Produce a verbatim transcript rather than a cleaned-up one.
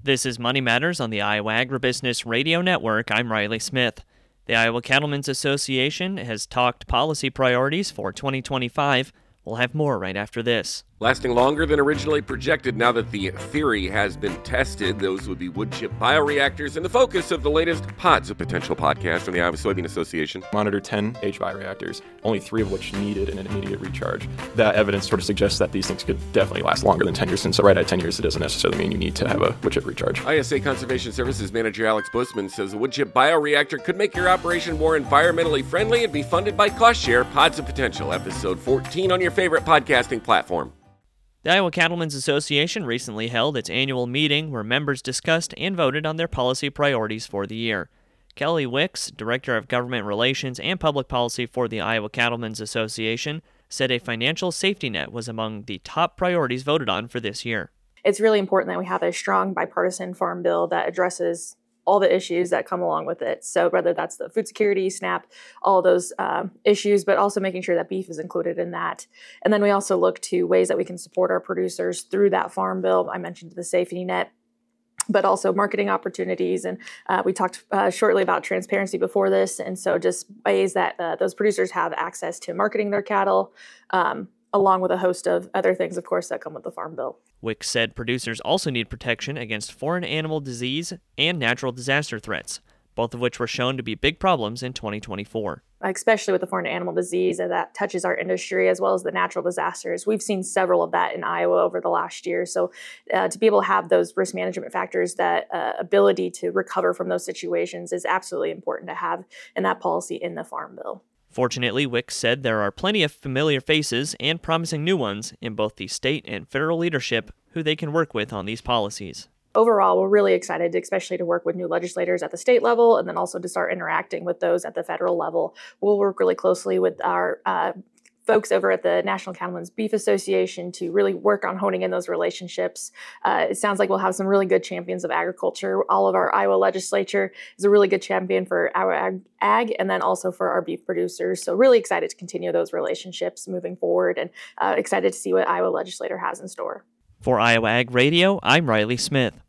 This is Money Matters on the Iowa Agribusiness Radio Network. I'm Riley Smith. The Iowa Cattlemen's Association has talked policy priorities for twenty twenty-five. We'll have more right after this. Lasting longer than originally projected now that the theory has been tested. Those would be wood chip bioreactors and the focus of the latest Pods of Potential podcast from the Iowa Soybean Association. Monitored ten H bioreactors, only three of which needed an immediate recharge. That evidence sort of suggests that these things could definitely last longer than ten years. And so right at ten years, it doesn't necessarily mean you need to have a wood chip recharge. I S A Conservation Services Manager Alex Busman says a wood chip bioreactor could make your operation more environmentally friendly and be funded by Cost Share. Pods of Potential, episode fourteen on your favorite podcasting platform. The Iowa Cattlemen's Association recently held its annual meeting where members discussed and voted on their policy priorities for the year. Kelly Wicks, Director of Government Relations and Public Policy for the Iowa Cattlemen's Association, said a financial safety net was among the top priorities voted on for this year. It's really important that we have a strong bipartisan farm bill that addresses all the issues that come along with it. So whether that's the food security, SNAP, all those um, issues, but also making sure that beef is included in that. And then we also look to ways that we can support our producers through that farm bill. I mentioned the safety net, but also marketing opportunities. And uh, we talked uh, shortly about transparency before this. And so just ways that uh, those producers have access to marketing their cattle, um, along with a host of other things, of course, that come with the farm bill. Wicks said producers also need protection against foreign animal disease and natural disaster threats, both of which were shown to be big problems in twenty twenty-four. Especially with the foreign animal disease, and that touches our industry as well as the natural disasters. We've seen several of that in Iowa over the last year. So uh, to be able to have those risk management factors, that uh, ability to recover from those situations is absolutely important to have in that policy in the farm bill. Fortunately, Wicks said there are plenty of familiar faces and promising new ones in both the state and federal leadership who they can work with on these policies. Overall, we're really excited, especially to work with new legislators at the state level and then also to start interacting with those at the federal level. We'll work really closely with our uh, folks over at the National Cattlemen's Beef Association to really work on honing in those relationships. Uh, it sounds like we'll have some really good champions of agriculture. All of our Iowa legislature is a really good champion for our ag, ag and then also for our beef producers. So really excited to continue those relationships moving forward and uh, excited to see what Iowa legislator has in store. For Iowa Ag Radio, I'm Riley Smith.